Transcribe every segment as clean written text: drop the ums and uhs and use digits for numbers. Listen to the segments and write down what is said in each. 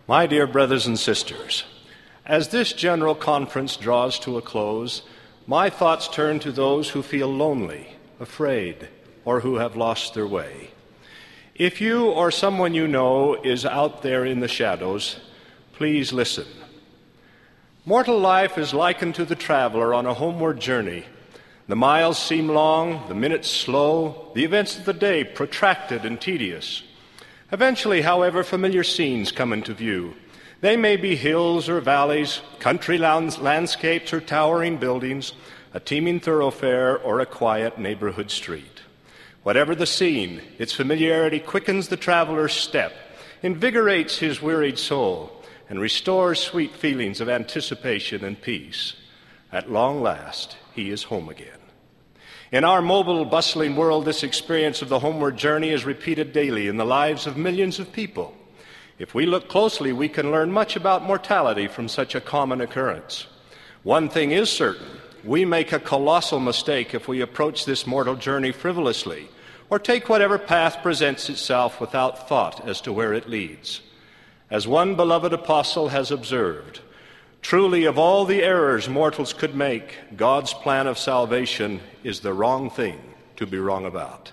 My dear brothers and sisters, as this general conference draws to a close, my thoughts turn to those who feel lonely, afraid, or who have lost their way. If you or someone you know is out there in the shadows, please listen. Mortal life is likened to the traveler on a homeward journey. The miles seem long, the minutes slow, the events of the day protracted and tedious. Eventually, however, familiar scenes come into view. They may be hills or valleys, country landscapes or towering buildings, a teeming thoroughfare or a quiet neighborhood street. Whatever the scene, its familiarity quickens the traveler's step, invigorates his wearied soul, and restores sweet feelings of anticipation and peace. At long last, he is home again. In our mobile, bustling world, this experience of the homeward journey is repeated daily in the lives of millions of people. If we look closely, we can learn much about mortality from such a common occurrence. One thing is certain: we make a colossal mistake if we approach this mortal journey frivolously or take whatever path presents itself without thought as to where it leads. As one beloved apostle has observed, truly, of all the errors mortals could make, God's plan of salvation is the wrong thing to be wrong about.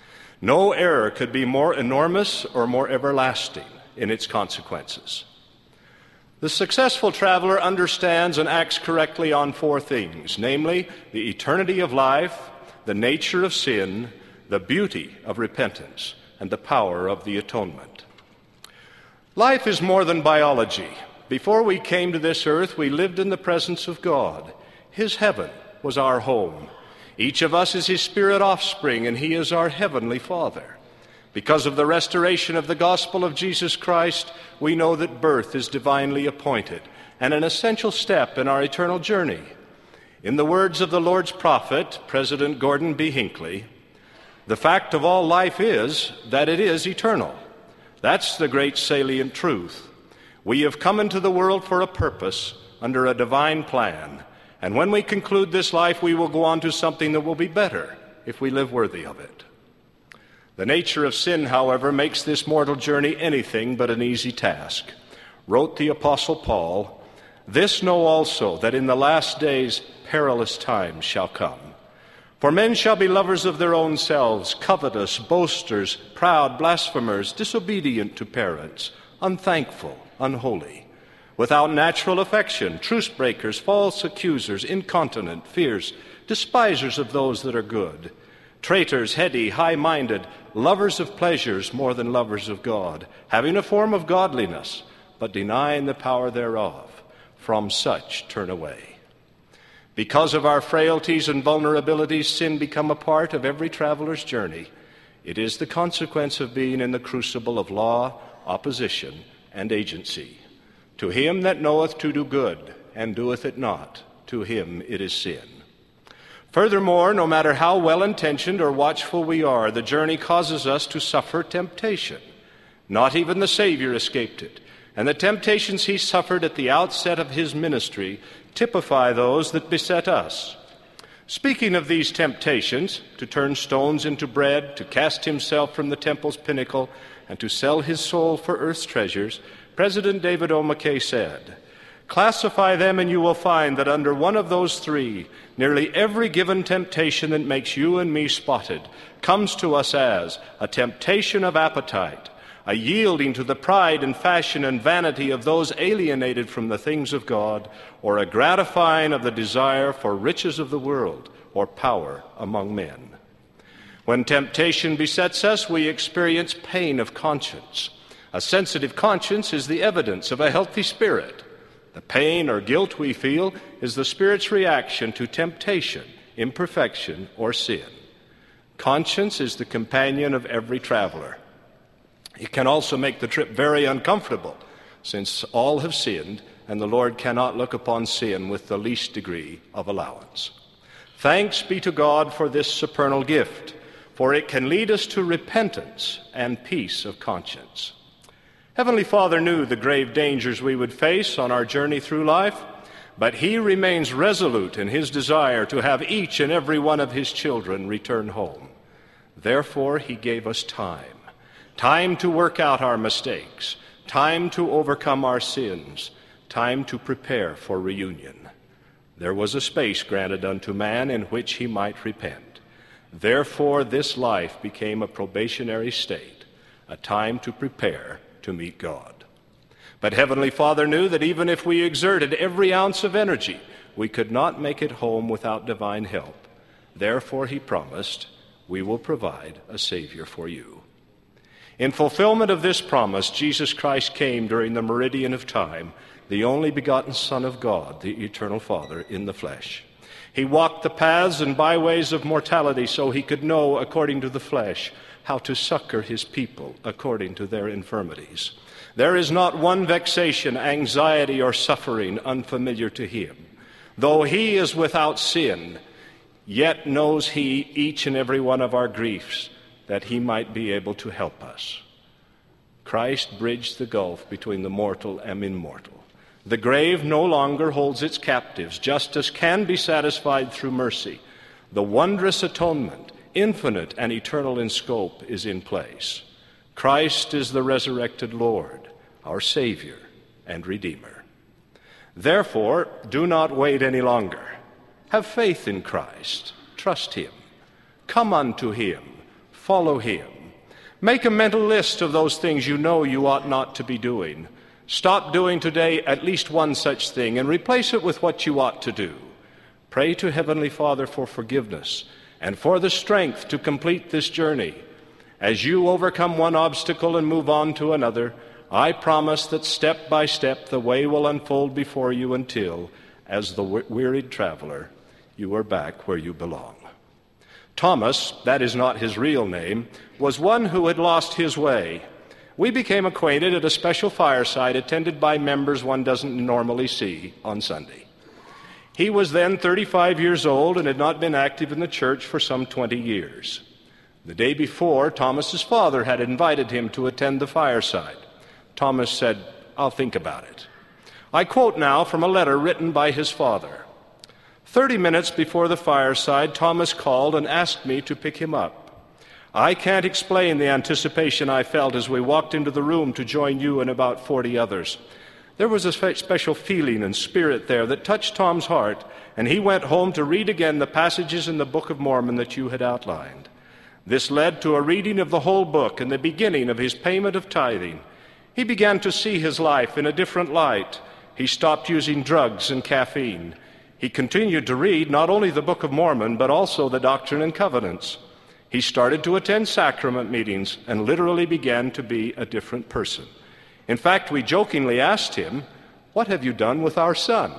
No error could be more enormous or more everlasting in its consequences. The successful traveler understands and acts correctly on four things, namely, the eternity of life, the nature of sin, the beauty of repentance, and the power of the atonement. Life is more than biology. Before we came to this earth, we lived in the presence of God. His heaven was our home. Each of us is his spirit offspring, and he is our heavenly Father. Because of the restoration of the gospel of Jesus Christ, we know that birth is divinely appointed and an essential step in our eternal journey. In the words of the Lord's prophet, President Gordon B. Hinckley, the fact of all life is that it is eternal. That's the great salient truth. We have come into the world for a purpose, under a divine plan, and when we conclude this life, we will go on to something that will be better if we live worthy of it. The nature of sin, however, makes this mortal journey anything but an easy task. Wrote the Apostle Paul, "This know also, that in the last days perilous times shall come. For men shall be lovers of their own selves, covetous, boasters, proud, blasphemers, disobedient to parents, unthankful, unholy, without natural affection, truce breakers, false accusers, incontinent, fierce, despisers of those that are good, traitors, heady, high-minded, lovers of pleasures more than lovers of God, having a form of godliness, but denying the power thereof. From such turn away." Because of our frailties and vulnerabilities, sin become a part of every traveler's journey. It is the consequence of being in the crucible of law, opposition, and agency. To him that knoweth to do good, and doeth it not, to him it is sin. Furthermore, no matter how well-intentioned or watchful we are, the journey causes us to suffer temptation. Not even the Savior escaped it, and the temptations he suffered at the outset of his ministry typify those that beset us. Speaking of these temptations, to turn stones into bread, to cast himself from the temple's pinnacle, and to sell his soul for earth's treasures, President David O. McKay said, "Classify them and you will find that under one of those three, nearly every given temptation that makes you and me spotted comes to us as a temptation of appetite, a yielding to the pride and fashion and vanity of those alienated from the things of God, or a gratifying of the desire for riches of the world or power among men." When temptation besets us, we experience pain of conscience. A sensitive conscience is the evidence of a healthy spirit. The pain or guilt we feel is the Spirit's reaction to temptation, imperfection, or sin. Conscience is the companion of every traveler. It can also make the trip very uncomfortable, since all have sinned, and the Lord cannot look upon sin with the least degree of allowance. Thanks be to God for this supernal gift, for it can lead us to repentance and peace of conscience. Heavenly Father knew the grave dangers we would face on our journey through life, but he remains resolute in his desire to have each and every one of his children return home. Therefore, he gave us time to work out our mistakes, time to overcome our sins, time to prepare for reunion. There was a space granted unto man in which he might repent. Therefore, this life became a probationary state, a time to prepare to meet God. But Heavenly Father knew that even if we exerted every ounce of energy, we could not make it home without divine help. Therefore, he promised, we will provide a Savior for you. In fulfillment of this promise, Jesus Christ came during the meridian of time, the only begotten Son of God, the eternal Father, in the flesh. He walked the paths and byways of mortality so he could know, according to the flesh, how to succor his people according to their infirmities. There is not one vexation, anxiety, or suffering unfamiliar to him. Though he is without sin, yet knows he each and every one of our griefs, that he might be able to help us. Christ bridged the gulf between the mortal and immortal. The grave no longer holds its captives. Justice can be satisfied through mercy. The wondrous atonement, infinite and eternal in scope, is in place. Christ is the resurrected Lord, our Savior and Redeemer. Therefore, do not wait any longer. Have faith in Christ. Trust him. Come unto him. Follow him. Make a mental list of those things you know you ought not to be doing. Stop doing today at least one such thing and replace it with what you ought to do. Pray to Heavenly Father for forgiveness and for the strength to complete this journey. As you overcome one obstacle and move on to another, I promise that step by step the way will unfold before you until, as the wearied traveler, you are back where you belong. Thomas, that is not his real name, was one who had lost his way. We became acquainted at a special fireside attended by members one doesn't normally see on Sunday. He was then 35 years old and had not been active in the church for some 20 years. The day before, Thomas's father had invited him to attend the fireside. Thomas said, "I'll think about it." I quote now from a letter written by his father. 30 minutes before the fireside, Thomas called and asked me to pick him up. I can't explain the anticipation I felt as we walked into the room to join you and about 40 others. There was a special feeling and spirit there that touched Tom's heart, and he went home to read again the passages in the Book of Mormon that you had outlined. This led to a reading of the whole book and the beginning of his payment of tithing. He began to see his life in a different light. He stopped using drugs and caffeine. He continued to read not only the Book of Mormon, but also the Doctrine and Covenants. He started to attend sacrament meetings and literally began to be a different person. In fact, we jokingly asked him, "What have you done with our son?"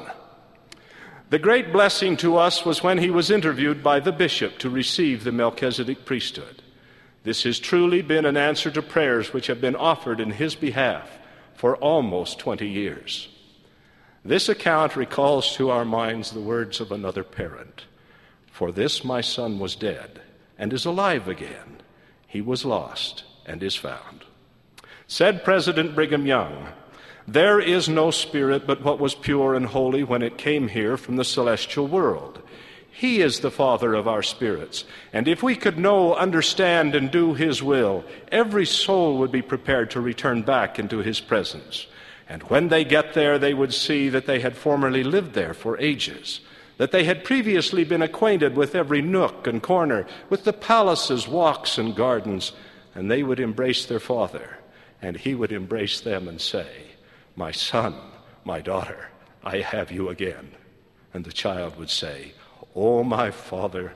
The great blessing to us was when he was interviewed by the bishop to receive the Melchizedek priesthood. This has truly been an answer to prayers which have been offered in his behalf for almost 20 years. This account recalls to our minds the words of another parent. "For this my son was dead, and is alive again. He was lost and is found." Said President Brigham Young, "There is no spirit but what was pure and holy when it came here from the celestial world. He is the Father of our spirits, and if we could know, understand, and do his will, every soul would be prepared to return back into his presence. And when they get there, they would see that they had formerly lived there for ages, that they had previously been acquainted with every nook and corner, with the palaces, walks, and gardens, and they would embrace their father, and he would embrace them and say, 'My son, my daughter, I have you again.' And the child would say, 'Oh, my father,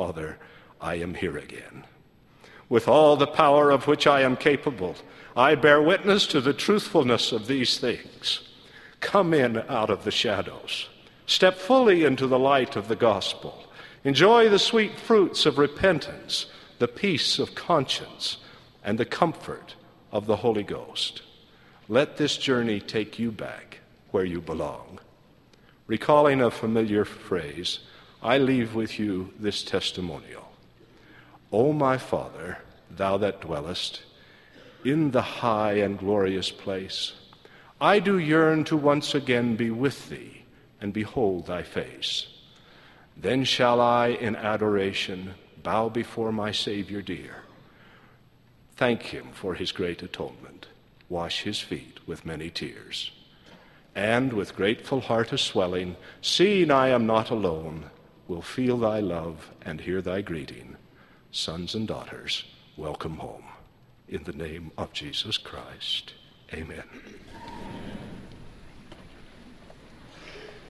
I am here again.' With all the power of which I am capable, I bear witness to the truthfulness of these things. Come in out of the shadows. Step fully into the light of the gospel. Enjoy the sweet fruits of repentance, the peace of conscience, and the comfort of the Holy Ghost. Let this journey take you back where you belong." Recalling a familiar phrase, I leave with you this testimonial. "O my Father, thou that dwellest in the high and glorious place, I do yearn to once again be with thee and behold thy face. Then shall I in adoration bow before my Savior dear. Thank him for his great atonement. wash his feet with many tears. And with grateful heart a-swelling, seeing I am not alone, will feel thy love and hear thy greeting. Sons and daughters, welcome home. In the name of Jesus Christ, amen.